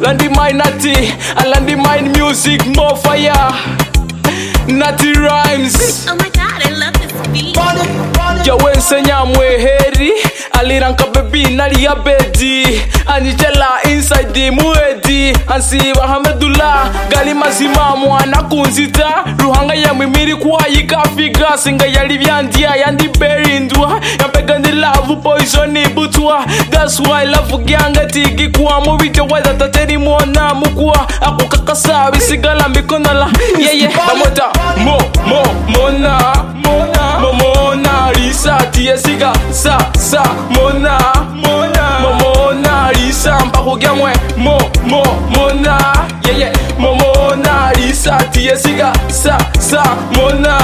Landy Mine Natty, and Landy Mine music, more fire. Natty rhymes. Oh my god, I love this beat. Yo ensenya mweheri aliranka baby nali ya bedi anijela inside the muedi ansi Bahamedullah gali mazima mwana kunzita ruhanga ya mimiri kwa yikafiga singa yali byandia yandi berindwa yampega ndi love poison butwa. That's why love gyanga tigi kwa mubijyo wada tateri mwana mukwa akukakasa bisigala mikonala yeye bamota Mona Lisa tia siga sa Mona Lisa mpako gyamwe Mona Mona Lisa tia siga sa Mona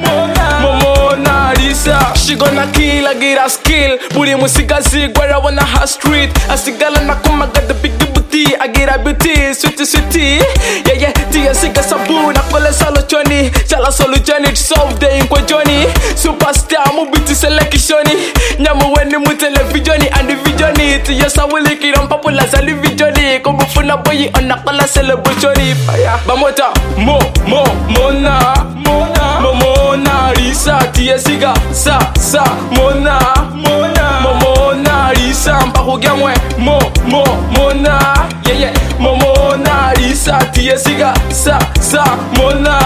Lisa. She gonna kill, I get a skill. Buri musigazi gwara wana her street. Asigala nakuma got the big booty. I get a beauty, sweetie. Yeah, tia siga sabu na kole salo choni. Chala solo journey, solve the inkwe Johnny. Superstar, mubiti selekishoni. Nyamu weni mu televisioni and the visioni. Tia sawili kiram popular sali visioni. Kumufuna boyi onakola celebrationi. Bamota, Mona Lisa tia siga sa Mona Lisa mpako gyamwe Mona Lisa tia siga sa Mona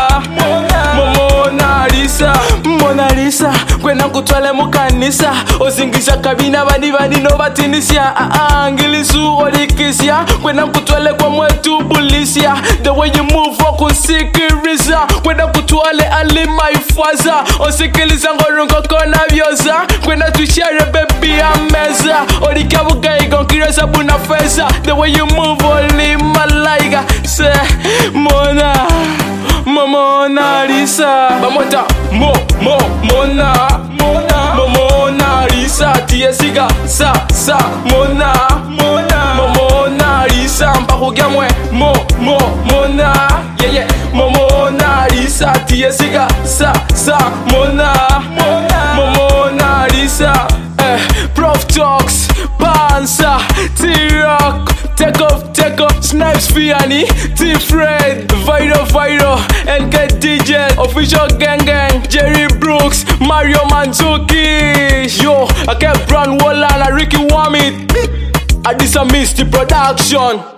Lisa kwena kutwale mukanisa ozingisha kabina bani no batinisia ngilisu olikisia kwena kutwale kwa mwetu bulisia. The way you move okusikiriza kwena kutwale ali my father osikiliza ngorongo kona byoza kwena tushare baby ameza olikabuga igonkireza buna feza. The way you move only malaika say Mona Lisa bamota Mona Lisa tia siga sa Mona Lisa mpako gyamwe Mona Lisa tia siga sa Mona Lisa. Prof Talks Pansa T-Rock Take off Snipes Fiani T-Fred Viral LK DJ Official Gang Jerry Brooks Mario Manzuki. Yo I kept Brown Walla and Ricky Wamit Adisa Misty Production.